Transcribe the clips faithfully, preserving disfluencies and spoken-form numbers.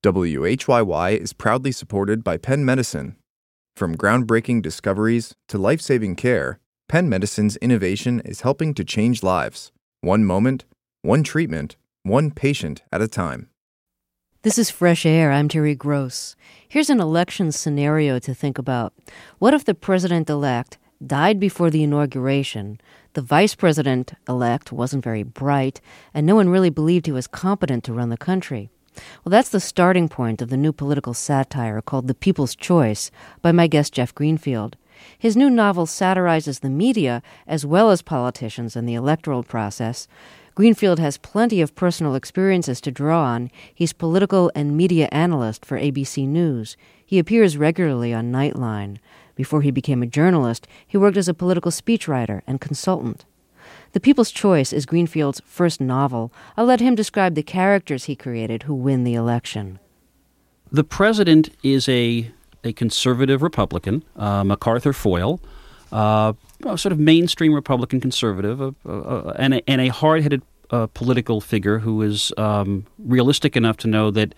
W H Y Y is proudly supported by Penn Medicine. From groundbreaking discoveries to life-saving care, Penn Medicine's innovation is helping to change lives, one moment, one treatment, one patient at a time. This is Fresh Air. I'm Terry Gross. Here's an election scenario to think about. What if the president-elect died before the inauguration, the vice president-elect wasn't very bright, and no one really believed he was competent to run the country? Well, that's the starting point of the new political satire called The People's Choice by my guest Jeff Greenfield. His new novel satirizes the media as well as politicians and the electoral process. Greenfield has plenty of personal experiences to draw on. He's political and media analyst for A B C News. He appears regularly on Nightline. Before he became a journalist, he worked as a political speechwriter and consultant. The People's Choice is Greenfield's first novel. I'll let him describe the characters he created who win the election. The president is a, a conservative Republican, uh, MacArthur Foyle, uh, a sort of mainstream Republican conservative, uh, uh, and, a, and a hard-headed uh, political figure who is um, realistic enough to know that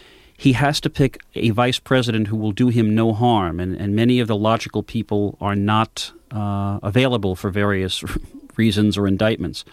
he has to pick a vice president who will do him no harm, and, and many of the logical people are not uh, available for various reasons or indictments.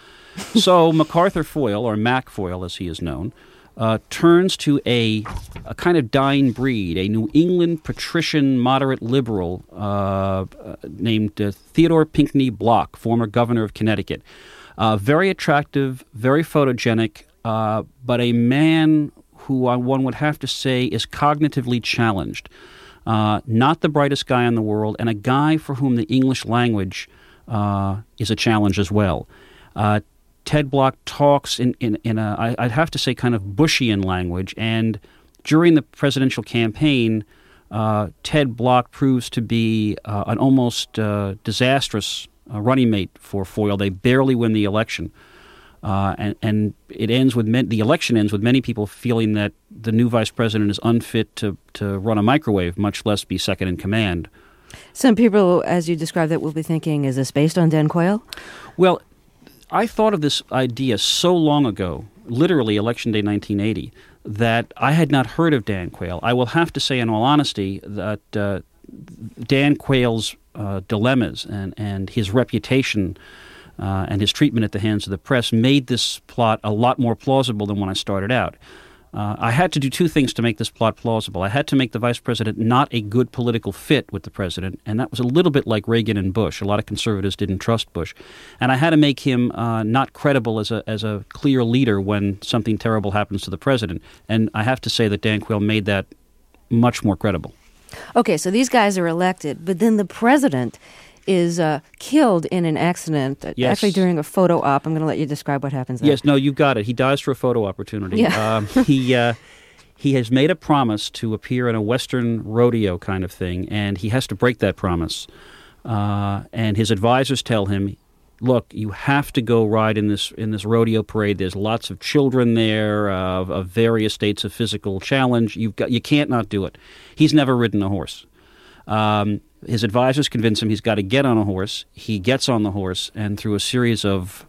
So MacArthur Foyle, or Mac Foyle as he is known, uh, turns to a, a kind of dying breed, a New England patrician moderate liberal uh, uh, named uh, Theodore Pinckney Block, former governor of Connecticut. Uh, very attractive, very photogenic, uh, but a man who uh, one would have to say is cognitively challenged. Uh, not the brightest guy in the world, and a guy for whom the English language uh, is a challenge as well. Uh, Ted Block talks in, in, in a, I, I'd have to say, kind of Bushian language, and during the presidential campaign, uh, Ted Block proves to be uh, an almost uh, disastrous uh, running mate for Foyle. They barely win the election. Uh, and, and it ends with men, the election ends with many people feeling that the new vice president is unfit to, to run a microwave, much less be second in command. Some people, as you described it, will be thinking, is this based on Dan Quayle? Well, I thought of this idea so long ago, literally Election Day nineteen eighty, that I had not heard of Dan Quayle. I will have to say in all honesty that uh, Dan Quayle's uh, dilemmas and, and his reputation Uh, and his treatment at the hands of the press made this plot a lot more plausible than when I started out. Uh, I had to do two things to make this plot plausible. I had to make the vice president not a good political fit with the president, and that was a little bit like Reagan and Bush. A lot of conservatives didn't trust Bush. And I had to make him uh, not credible as a as a clear leader when something terrible happens to the president. And I have to say that Dan Quayle made that much more credible. Okay, so these guys are elected, but then the president is uh, killed in an accident, yes. actually during a photo op. I'm going to let you describe what happens there. Yes, no, you got it. He dies for a photo opportunity. Yeah. um, he uh, he has made a promise to appear in a Western rodeo kind of thing, and he has to break that promise. Uh, and his advisors tell him, look, you have to go ride in this in this rodeo parade. There's lots of children there uh, of, of various states of physical challenge. You've got you can't not do it. He's never ridden a horse. Um, his advisors convince him he's got to get on a horse. He gets on the horse, and through a series of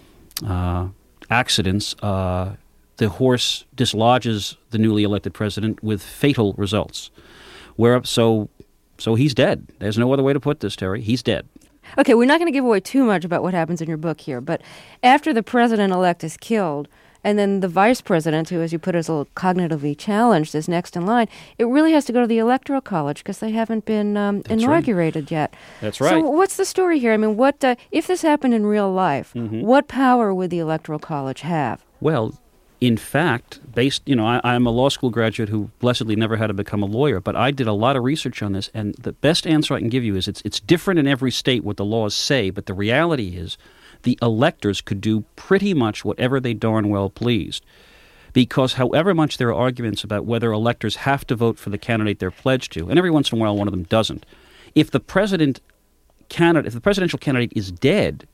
uh, accidents, uh, the horse dislodges the newly elected president with fatal results. Where so, so he's dead. There's no other way to put this, Terry. He's dead. Okay, we're not going to give away too much about what happens in your book here, but after the president-elect is killed, and then the vice president, who, as you put it, is a little cognitively challenged, is next in line, it really has to go to the Electoral College because they haven't been um, inaugurated right. yet. That's right. So what's the story here? I mean, what uh, if this happened in real life, mm-hmm. what power would the Electoral College have? Well, in fact, based, you know, I, I'm a law school graduate who blessedly never had to become a lawyer, but I did a lot of research on this, and the best answer I can give you is it's it's different in every state what the laws say, but the reality is the electors could do pretty much whatever they darn well pleased. Because however much there are arguments about whether electors have to vote for the candidate they're pledged to, and every once in a while one of them doesn't, if the president candidate, if the presidential candidate is dead,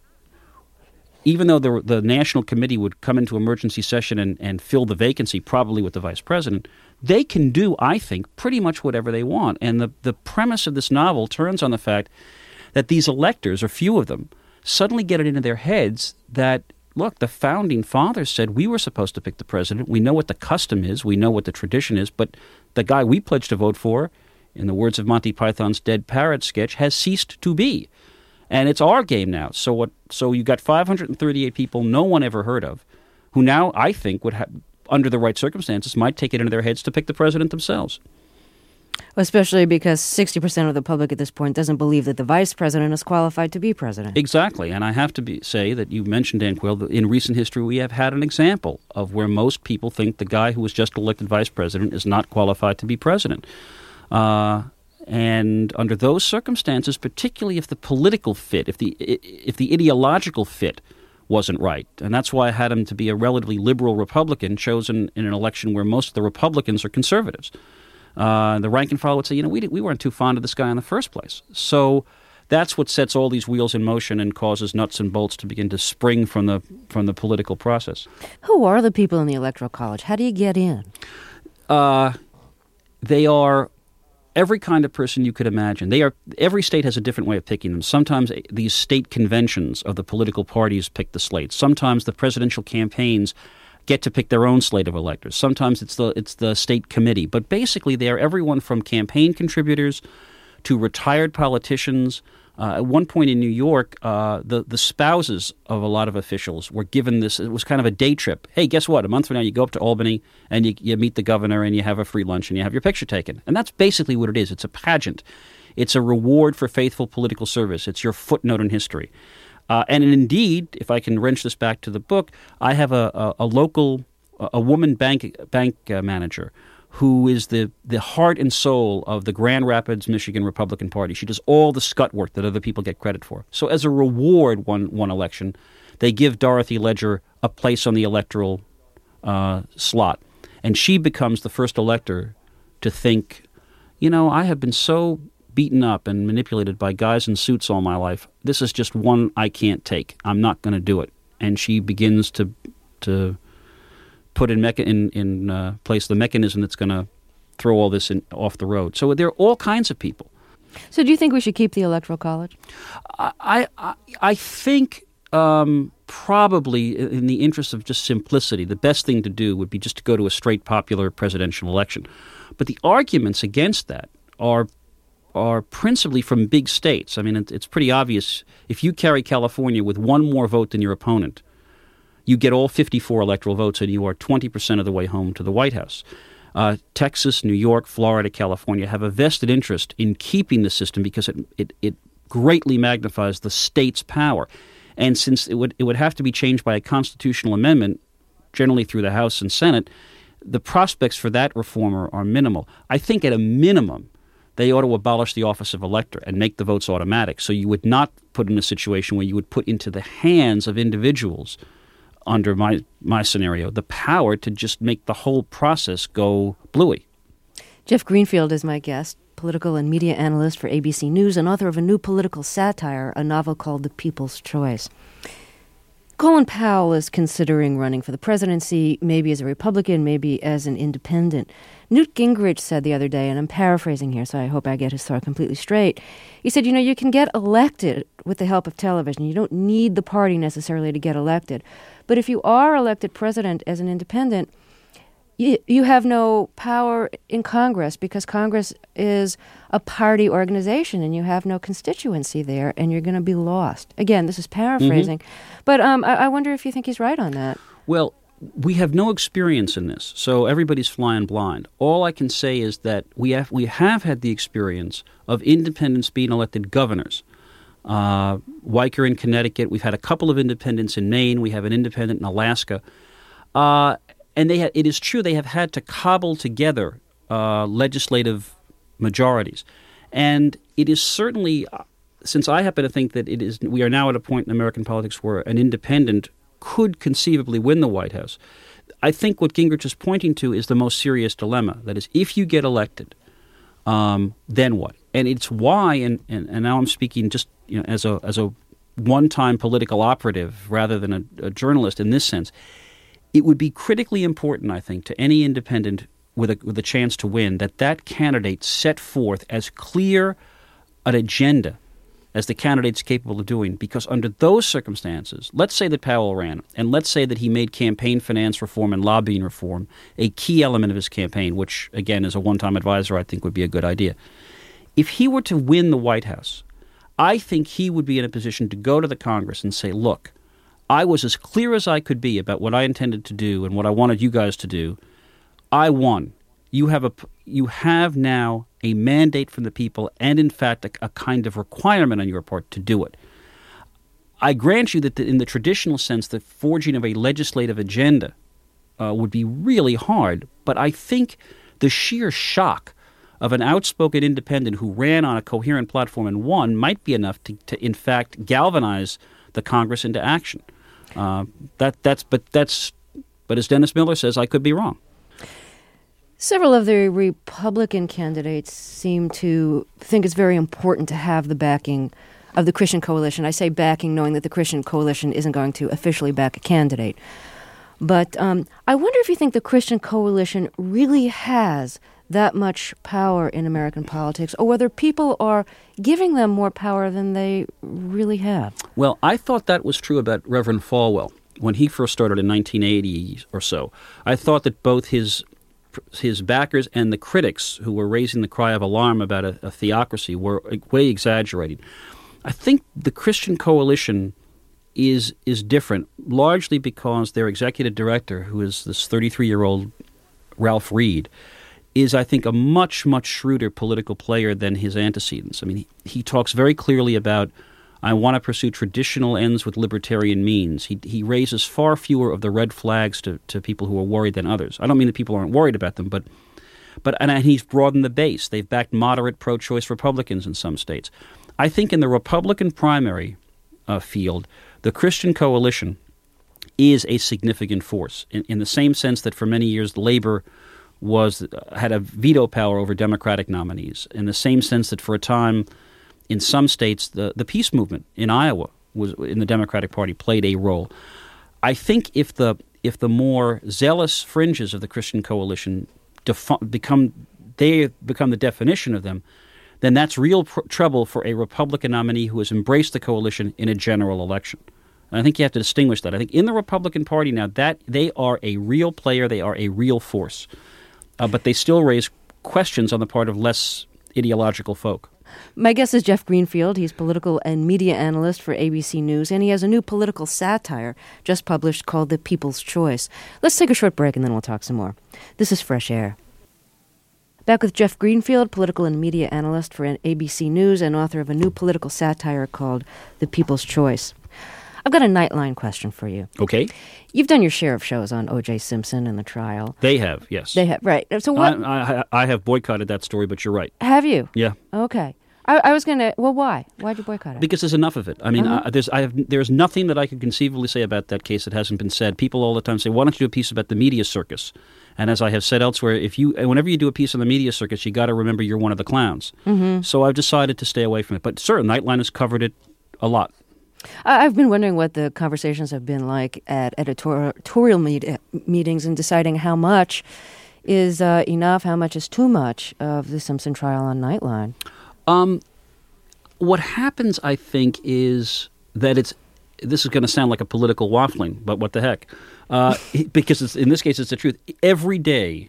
even though the the national committee would come into emergency session and, and fill the vacancy, probably with the vice president, they can do, I think, pretty much whatever they want. And the, the premise of this novel turns on the fact that these electors, or few of them, suddenly get it into their heads that look, the founding fathers said we were supposed to pick the president. We know what the custom is. We know what the tradition is. But the guy we pledged to vote for, in the words of Monty Python's Dead Parrot sketch, has ceased to be. And it's our game now. So what? So you got five hundred thirty-eight people no one ever heard of, who now I think would have, under the right circumstances, might take it into their heads to pick the president themselves. Especially because sixty percent of the public at this point doesn't believe that the vice president is qualified to be president. Exactly. And I have to be, say that you mentioned, Anquil, that in recent history we have had an example of where most people think the guy who was just elected vice president is not qualified to be president. Uh, and under those circumstances, particularly if the political fit, if the if the ideological fit wasn't right, and that's why I had him to be a relatively liberal Republican chosen in an election where most of the Republicans are conservatives. Uh, the rank and file would say, you know, we we weren't too fond of this guy in the first place. So that's what sets all these wheels in motion and causes nuts and bolts to begin to spring from the from the political process. Who are the people in the Electoral College? How do you get in? Uh, they are every kind of person you could imagine. They are. Every state has a different way of picking them. Sometimes these state conventions of the political parties pick the slate. Sometimes the presidential campaigns get to pick their own slate of electors. Sometimes it's the it's the state committee. But basically, they are everyone from campaign contributors to retired politicians. Uh, at one point in New York, uh, the, the spouses of a lot of officials were given this. It was kind of a day trip. Hey, guess what? A month from now, you go up to Albany and you, you meet the governor and you have a free lunch and you have your picture taken. And that's basically what it is. It's a pageant. It's a reward for faithful political service. It's your footnote in history. Uh, and indeed, if I can wrench this back to the book, I have a, a, a local, a woman bank bank uh, manager who is the, the heart and soul of the Grand Rapids, Michigan Republican Party. She does all the scut work that other people get credit for. So as a reward one, one election, they give Dorothy Ledger a place on the electoral uh, slot. And she becomes the first elector to think, you know, I have been so beaten up and manipulated by guys in suits all my life. This is just one I can't take. I'm not going to do it. And she begins to to put in mecha- in, in uh, place the mechanism that's going to throw all this in, off the road. So there are all kinds of people. So do you think we should keep the Electoral College? I I, I think um, probably in the interest of just simplicity, the best thing to do would be just to go to a straight popular presidential election. But the arguments against that are are principally from big states. I mean, it, it's pretty obvious. If you carry California with one more vote than your opponent, you get all fifty-four electoral votes and you are twenty percent of the way home to the White House. Uh, Texas, New York, Florida, California have a vested interest in keeping the system because it, it, it greatly magnifies the state's power. And since it would, it would have to be changed by a constitutional amendment, generally through the House and Senate, the prospects for that reform are, are minimal. I think at a minimum, they ought to abolish the office of elector and make the votes automatic. So you would not put in a situation where you would put into the hands of individuals, under my my scenario, the power to just make the whole process go bluey. Jeff Greenfield is my guest, political and media analyst for A B C News and author of a new political satire, a novel called The People's Choice. Colin Powell is considering running for the presidency, maybe as a Republican, maybe as an independent. Newt Gingrich said the other day, and I'm paraphrasing here, so I hope I get his thought completely straight. He said, you know, you can get elected with the help of television. You don't need the party necessarily to get elected. But if you are elected president as an independent, you, you have no power in Congress because Congress is a party organization and you have no constituency there and you're going to be lost. Again, this is paraphrasing. Mm-hmm. But um, I, I wonder if you think he's right on that. Well, we have no experience in this, so everybody's flying blind. All I can say is that we have we have had the experience of independents being elected governors. Uh, Weicker in Connecticut. We've had a couple of independents in Maine. We have an independent in Alaska. Uh, and they ha- it is true they have had to cobble together uh, legislative majorities. And it is certainly, uh, since I happen to think that it is, we are now at a point in American politics where an independent could conceivably win the White House. I think what Gingrich is pointing to is the most serious dilemma. That is, if you get elected, um, then what? And it's why, and, and, and now I'm speaking just you know, as a as a one-time political operative rather than a, a journalist in this sense, it would be critically important, I think, to any independent with a, with a chance to win that that candidate set forth as clear an agenda as the candidate's capable of doing, because under those circumstances, let's say that Powell ran, and let's say that he made campaign finance reform and lobbying reform a key element of his campaign, which, again, as a one-time advisor, I think would be a good idea. If he were to win the White House, I think he would be in a position to go to the Congress and say, look, I was as clear as I could be about what I intended to do and what I wanted you guys to do. I won. You have a, you have now a mandate from the people and, in fact, a, a kind of requirement on your part to do it. I grant you that the, in the traditional sense, the forging of a legislative agenda uh, would be really hard, but I think the sheer shock of an outspoken independent who ran on a coherent platform and won might be enough to, to in fact, galvanize the Congress into action. Uh, that that's but that's but as Dennis Miller says, I could be wrong. Several of the Republican candidates seem to think it's very important to have the backing of the Christian Coalition. I say backing knowing that the Christian Coalition isn't going to officially back a candidate. But um, I wonder if you think the Christian Coalition really has that much power in American politics, or whether people are giving them more power than they really have. Well, I thought that was true about Reverend Falwell when he first started in nineteen eighty or so. I thought that both his his backers and the critics who were raising the cry of alarm about a, a theocracy were way exaggerating. I think the Christian Coalition is is different, largely because their executive director, who is this thirty-three-year-old Ralph Reed, is, I think, a much, much shrewder political player than his antecedents. I mean, he, he talks very clearly about, I want to pursue traditional ends with libertarian means. He he raises far fewer of the red flags to, to people who are worried than others. I don't mean that people aren't worried about them, but but and he's broadened the base. They've backed moderate pro-choice Republicans in some states. I think in the Republican primary uh, field, the Christian Coalition is a significant force in, in the same sense that for many years Labor was had a veto power over Democratic nominees, in the same sense that for a time in some states the, the peace movement in Iowa was in the Democratic Party played a role. I think if the if the more zealous fringes of the Christian Coalition defu- become they become the definition of them, then that's real pr- trouble for a Republican nominee who has embraced the coalition in a general election. And I think you have to distinguish that. I think in the Republican Party now that they are a real player, they are a real force. Uh, but they still raise questions on the part of less ideological folk. My guest is Jeff Greenfield. He's political and media analyst for A B C News, and he has a new political satire just published called The People's Choice. Let's take a short break, and then we'll talk some more. This is Fresh Air. Back with Jeff Greenfield, political and media analyst for A B C News and author of a new political satire called The People's Choice. I've got a Nightline question for you. Okay. You've done your share of shows on O J. Simpson and the trial. They have, yes. They have, right. So what? I, I, I have boycotted that story, but you're right. Have you? Yeah. Okay. I, I was going to, well, why? Why'd you boycott it? Because there's enough of it. I mean, Uh-huh. uh, there's I have there's nothing that I could conceivably say about that case that hasn't been said. People all the time say, why don't you do a piece about the media circus? And as I have said elsewhere, if you whenever you do a piece on the media circus, you got to remember you're one of the clowns. Mm-hmm. So I've decided to stay away from it. But sir, Nightline has covered it a lot. I- I've been wondering what the conversations have been like at editorial meet- meetings and deciding how much is uh, enough, how much is too much of the Simpson trial on Nightline. Um, what happens, I think, is that it's this is going to sound like a political waffling, but what the heck? Uh, because it's, in this case, it's the truth. Every day,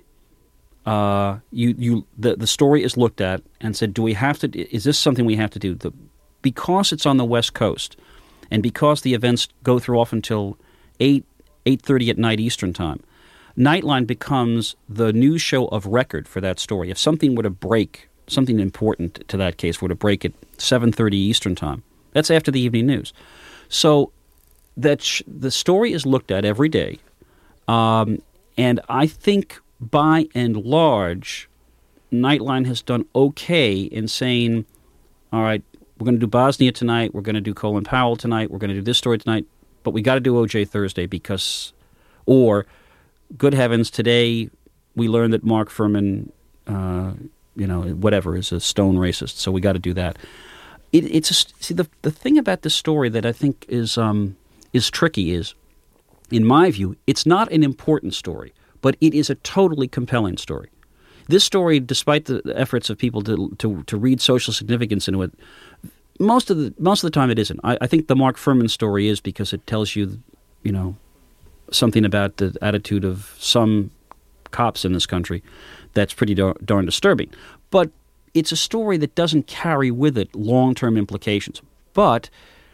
uh, you you the the story is looked at and said, do we have to? Is this something we have to do? The, because it's on the West Coast, and because the events go through off until eight eight thirty at night Eastern time, Nightline becomes the news show of record for that story. If something were to break, something important to that case were to break at seven thirty Eastern time, that's after the evening news. So that sh- the story is looked at every day, um, and I think by and large, Nightline has done okay in saying, all right, we're going to do Bosnia tonight, we're going to do Colin Powell tonight, we're going to do this story tonight, but we got to do O J Thursday because, or, good heavens, today we learned that Mark Furman, uh, you know, whatever, is a stone racist, so we got to do that. It, it's a, see the the thing about this story that I think is um, is tricky is, in my view, it's not an important story, but it is a totally compelling story. This story, despite the efforts of people to to, to read social significance into it, most of the most of the time it isn't. I, I think the Mark Furman story is because it tells you, you know, something about the attitude of some cops in this country that's pretty dar- darn disturbing. But it's a story that doesn't carry with it long-term implications. But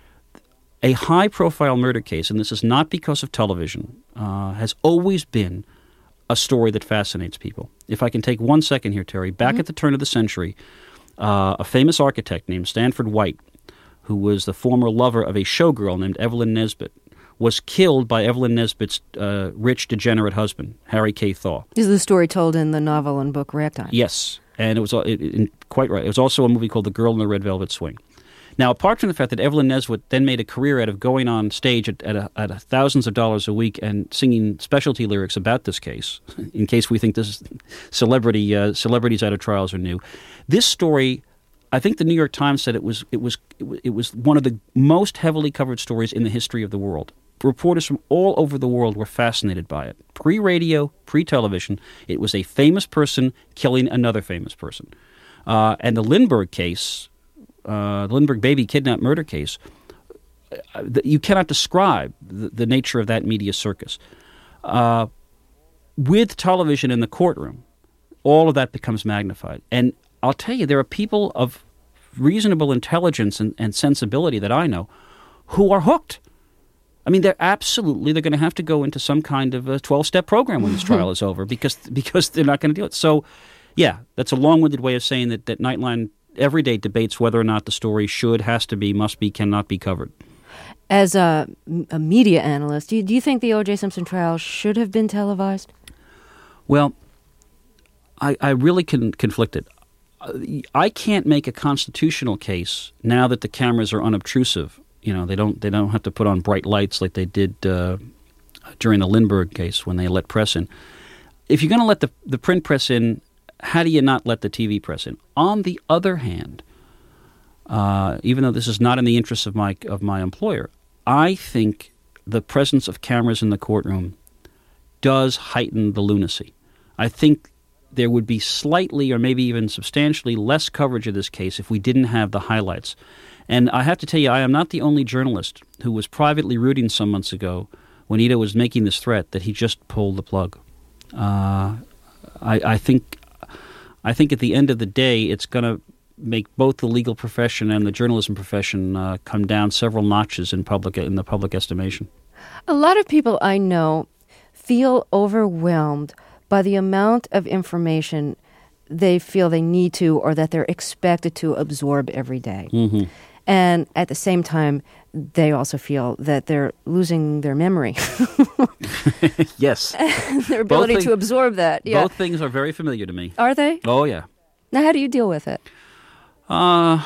a high-profile murder case, and this is not because of television, uh, has always been a story that fascinates people. If I can take one second here, Terry, back mm-hmm. at the turn of the century, uh, a famous architect named Stanford White, who was the former lover of a showgirl named Evelyn Nesbit, was killed by Evelyn Nesbit's uh, rich, degenerate husband, Harry K. Thaw. Is the story told in the novel and book Ragtime? Yes, and it was it, it, quite right. It was also a movie called The Girl in the Red Velvet Swing. Now, apart from the fact that Evelyn Nesbit then made a career out of going on stage at, at, a, at a thousands of dollars a week and singing specialty lyrics about this case, in case we think this celebrity uh, celebrities out of trials are new, this story, I think the New York Times said it was it was it was one of the most heavily covered stories in the history of the world. Reporters from all over the world were fascinated by it. Pre-radio, pre-television, it was a famous person killing another famous person. Uh, and the Lindbergh case, uh, the Lindbergh baby kidnap murder case, uh, you cannot describe the, the nature of that media circus. Uh, with television in the courtroom, all of that becomes magnified. And I'll tell you, there are people of reasonable intelligence and, and sensibility that I know who are hooked. I mean, they're absolutely, they're going to have to go into some kind of a twelve-step program when this trial is over because because they're not going to do it. So, yeah, that's a long-winded way of saying that, that Nightline every day debates whether or not the story should, has to be, must be, cannot be covered. As a, a media analyst, do you, do you think the O J. Simpson trial should have been televised? Well, I, I really can conflict it. I can't make a constitutional case now that the cameras are unobtrusive. You know, they don't they don't have to put on bright lights like they did uh, during the Lindbergh case when they let press in. If you're going to let the, the print press in, how do you not let the T V press in? On the other hand, uh, even though this is not in the interests of my of my employer, I think the presence of cameras in the courtroom does heighten the lunacy. I think there would be slightly or maybe even substantially less coverage of this case if we didn't have the highlights. And I have to tell you, I am not the only journalist who was privately rooting some months ago when Ito was making this threat that he just pulled the plug. Uh, I, I think, I think at the end of the day, it's going to make both the legal profession and the journalism profession uh, come down several notches in public in the public estimation. A lot of people I know feel overwhelmed by the amount of information they feel they need to or that they're expected to absorb every day. Mm-hmm. And at the same time, they also feel that they're losing their memory. Yes. Their ability thing, to absorb that. Yeah. Both things are very familiar to me. Are they? Oh, yeah. Now, how do you deal with it? Uh,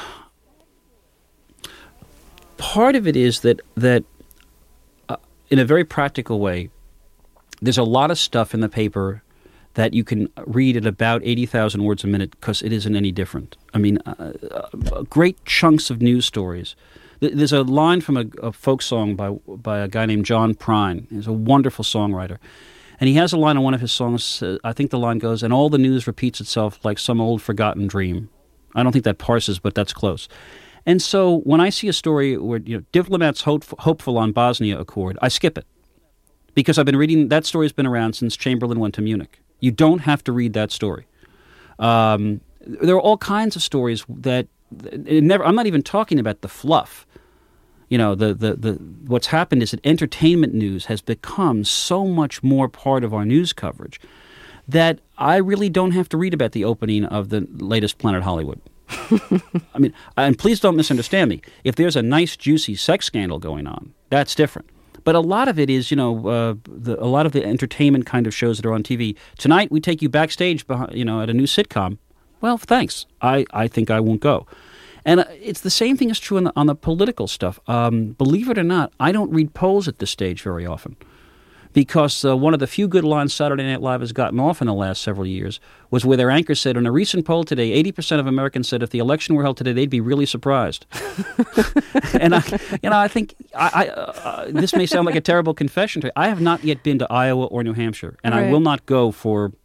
part of it is that, that uh, in a very practical way, there's a lot of stuff in the paper that you can read at about eighty thousand words a minute because it isn't any different. I mean, uh, uh, great chunks of news stories. There's a line from a, a folk song by by a guy named John Prine. He's a wonderful songwriter. And he has a line on one of his songs, uh, I think the line goes, "And all the news repeats itself like some old forgotten dream." I don't think that parses, but that's close. And so when I see a story where, you know, diplomats hope, hopeful on Bosnia Accord, I skip it. Because I've been reading, that story's been around since Chamberlain went to Munich. You don't have to read that story. Um, there are all kinds of stories that it never. I'm not even talking about the fluff. You know, the, the, the what's happened is that entertainment news has become so much more part of our news coverage that I really don't have to read about the opening of the latest Planet Hollywood. I mean, and please don't misunderstand me. If there's a nice, juicy sex scandal going on, that's different. But a lot of it is, you know, uh, the, a lot of the entertainment kind of shows that are on T V. Tonight, we take you backstage, behind, you know, at a new sitcom. Well, thanks. I, I think I won't go. And uh, it's the same thing is true on the, on the political stuff. Um, believe it or not, I don't read polls at this stage very often. Because uh, one of the few good lines Saturday Night Live has gotten off in the last several years was where their anchor said, in a recent poll today, eighty percent of Americans said if the election were held today, they'd be really surprised. And, I, you know, I think I, I, uh, this may sound like a terrible confession to you. I have not yet been to Iowa or New Hampshire, and right. I will not go for,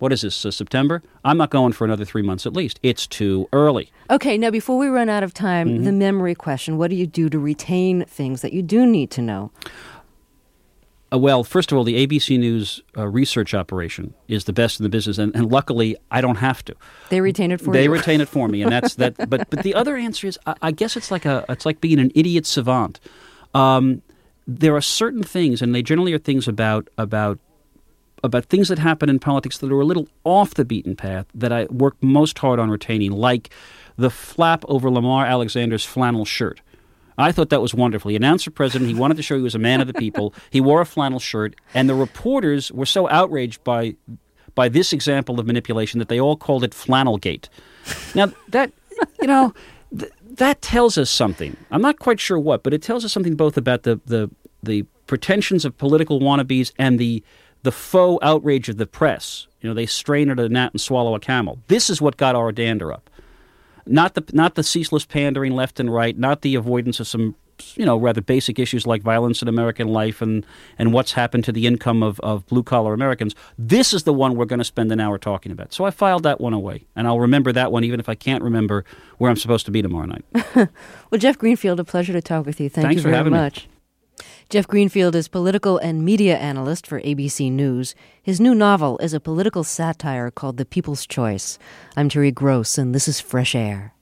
What is this, uh, September? I'm not going for another three months at least. It's too early. Okay, now before we run out of time, Mm-hmm. the memory question. What do you do to retain things that you do need to know? Uh, well, first of all, the A B C News uh, research operation is the best in the business, and, and luckily, I don't have to. They retain it for They you? They retain it for me, and that's that. But but the other answer is, I, I guess it's like a it's like being an idiot savant. Um, there are certain things, and they generally are things about about about things that happen in politics that are a little off the beaten path that I work most hard on retaining, like the flap over Lamar Alexander's flannel shirt. I thought that was wonderful. He announced for president. He wanted to show he was a man of the people. He wore a flannel shirt, and the reporters were so outraged by by this example of manipulation that they all called it Flannelgate. Now, that, you know, th- that tells us something. I'm not quite sure what, but it tells us something both about the the, the pretensions of political wannabes and the the faux outrage of the press. You know, they strain at a gnat and swallow a camel. This is what got our dander up. Not the not the ceaseless pandering left and right, not the avoidance of some, you know, rather basic issues like violence in American life and, and what's happened to the income of, of blue-collar Americans. This is the one we're going to spend an hour talking about. So I filed that one away, and I'll remember that one even if I can't remember where I'm supposed to be tomorrow night. Well, Jeff Greenfield, a pleasure to talk with you. Thank Thanks you for very having me. much. Jeff Greenfield is political and media analyst for A B C News. His new novel is a political satire called The People's Choice. I'm Terry Gross, and this is Fresh Air.